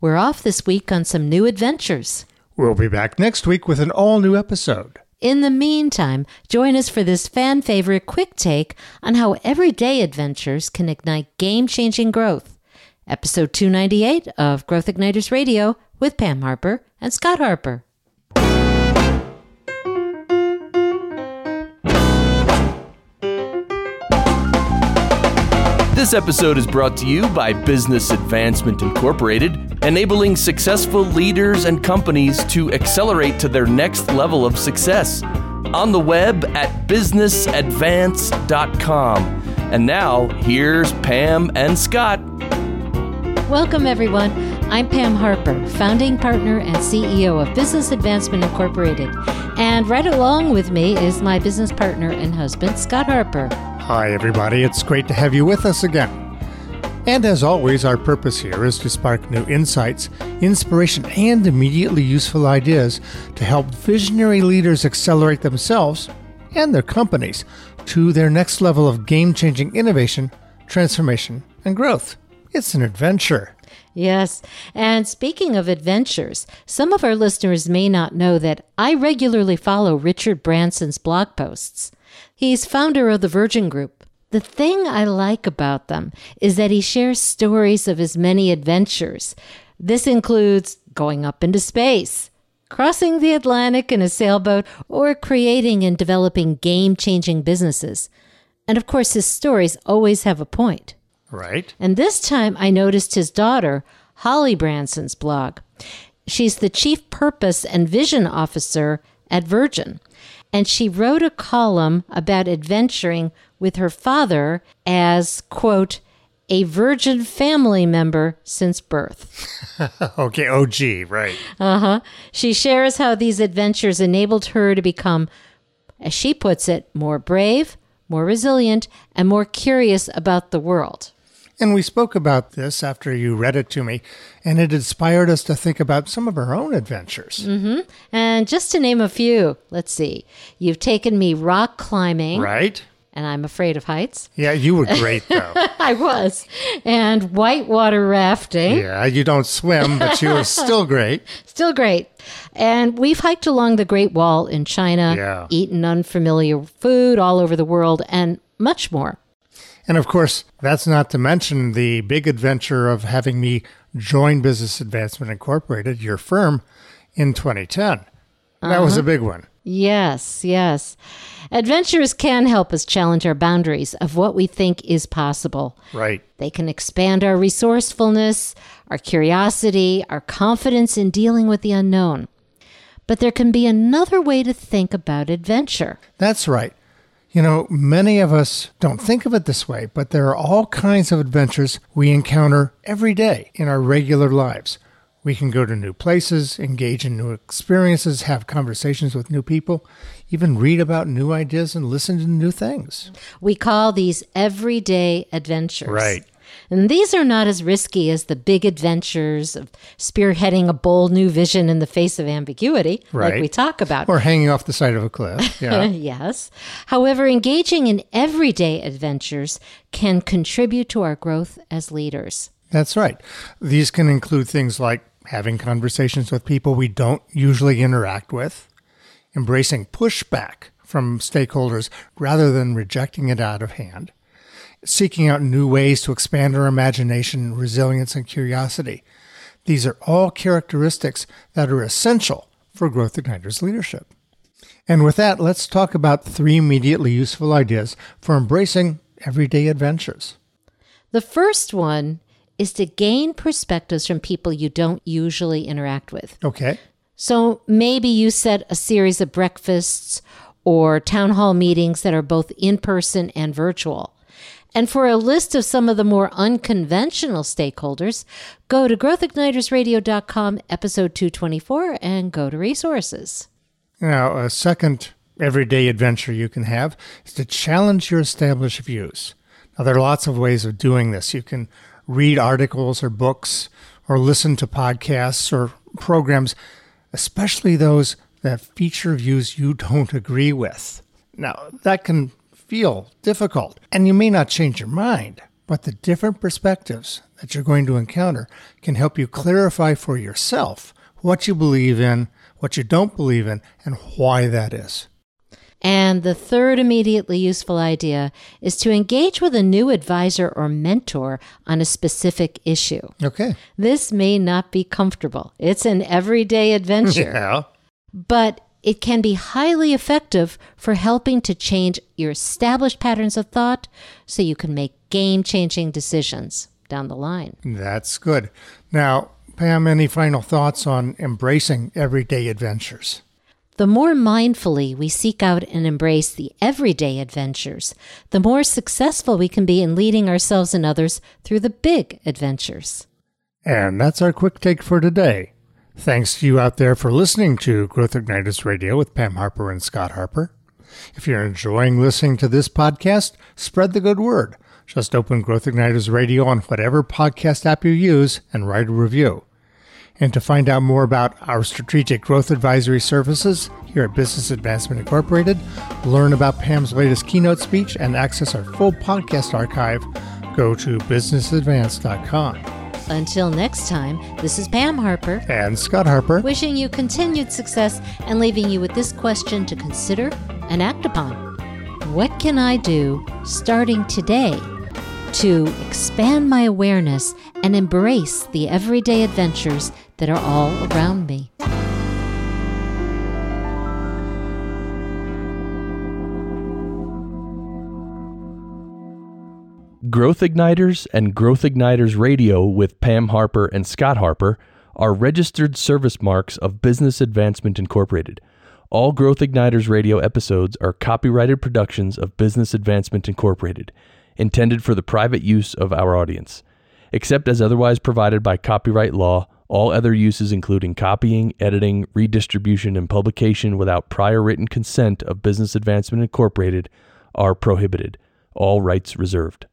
We're off this week on some new adventures. We'll be back next week with an all-new episode. In the meantime, join us for this fan-favorite quick take on how everyday adventures can ignite game-changing growth. Episode 298 of Growth Igniters Radio with Pam Harper and Scott Harper. This episode is brought to you by Business Advancement Incorporated, enabling successful leaders and companies to accelerate to their next level of success. On the web at businessadvance.com. And now, here's Pam and Scott. Welcome, everyone. I'm Pam Harper, founding partner and CEO of Business Advancement Incorporated. And right along with me is my business partner and husband, Scott Harper. Hi, everybody. It's great to have you with us again. And as always, our purpose here is to spark new insights, inspiration, and immediately useful ideas to help visionary leaders accelerate themselves and their companies to their next level of game-changing innovation, transformation, and growth. It's an adventure. Yes, and speaking of adventures, some of our listeners may not know that I regularly follow Richard Branson's blog posts. He's founder of the Virgin Group. The thing I like about them is that he shares stories of his many adventures. This includes going up into space, crossing the Atlantic in a sailboat, or creating and developing game-changing businesses. And of course, his stories always have a point. Right. And this time I noticed his daughter, Holly Branson's blog. She's the Chief Purpose and Vision Officer at Virgin. And she wrote a column about adventuring with her father as, quote, a Virgin family member since birth. Okay, OG, right. She shares how these adventures enabled her to become, as she puts it, more brave, more resilient, and more curious about the world. And we spoke about this after you read it to me, and it inspired us to think about some of our own adventures. And just to name a few, let's see. You've taken me rock climbing. Right. And I'm afraid of heights. Yeah, you were great, though. I was. And whitewater rafting. Yeah, you don't swim, but you were still great. Still great. And we've hiked along the Great Wall in China, eaten unfamiliar food all over the world, and much more. And of course, that's not to mention the big adventure of having me join Business Advancement Incorporated, your firm, in 2010. That was a big one. Yes, yes. Adventures can help us challenge our boundaries of what we think is possible. Right. They can expand our resourcefulness, our curiosity, our confidence in dealing with the unknown. But there can be another way to think about adventure. That's right. You know, many of us don't think of it this way, but there are all kinds of adventures we encounter every day in our regular lives. We can go to new places, engage in new experiences, have conversations with new people, even read about new ideas and listen to new things. We call these everyday adventures. Right. And these are not as risky as the big adventures of spearheading a bold new vision in the face of ambiguity, like we talk about. Or hanging off the side of a cliff. Yeah. Yes. However, engaging in everyday adventures can contribute to our growth as leaders. That's right. These can include things like having conversations with people we don't usually interact with, embracing pushback from stakeholders rather than rejecting it out of hand, seeking out new ways to expand our imagination, resilience, and curiosity. These are all characteristics that are essential for Growth Igniters leadership. And with that, let's talk about 3 immediately useful ideas for embracing everyday adventures. The first one is to gain perspectives from people you don't usually interact with. Okay. So maybe you set a series of breakfasts or town hall meetings that are both in-person and virtual. And for a list of some of the more unconventional stakeholders, go to growthignitersradio.com, episode 224, and go to resources. Now, a second everyday adventure you can have is to challenge your established views. Now, there are lots of ways of doing this. You can read articles or books or listen to podcasts or programs, especially those that feature views you don't agree with. Now, that can feel difficult, and you may not change your mind, But the different perspectives that you're going to encounter can help you clarify for yourself what you believe in, what you don't believe in, and why that is. And the third immediately useful idea is to engage with a new advisor or mentor on a specific issue. Okay. This may not be comfortable. It's an everyday adventure. Yeah. But it can be highly effective for helping to change your established patterns of thought so you can make game-changing decisions down the line. That's good. Now, Pam, any final thoughts on embracing everyday adventures? The more mindfully we seek out and embrace the everyday adventures, the more successful we can be in leading ourselves and others through the big adventures. And that's our quick take for today. Thanks to you out there for listening to Growth Igniters Radio with Pam Harper and Scott Harper. If you're enjoying listening to this podcast, spread the good word. Just open Growth Igniters Radio on whatever podcast app you use and write a review. And to find out more about our strategic growth advisory services here at Business Advancement Incorporated, learn about Pam's latest keynote speech, and access our full podcast archive, go to businessadvance.com. Until next time, this is Pam Harper And Scott Harper. wishing you continued success and leaving you with this question to consider and act upon. What can I do starting today to expand my awareness and embrace the everyday adventures that are all around me? Growth Igniters and Growth Igniters Radio with Pam Harper and Scott Harper are registered service marks of Business Advancement Incorporated. All Growth Igniters Radio episodes are copyrighted productions of Business Advancement Incorporated, intended for the private use of our audience. Except as otherwise provided by copyright law, all other uses including copying, editing, redistribution, and publication without prior written consent of Business Advancement Incorporated are prohibited. All rights reserved.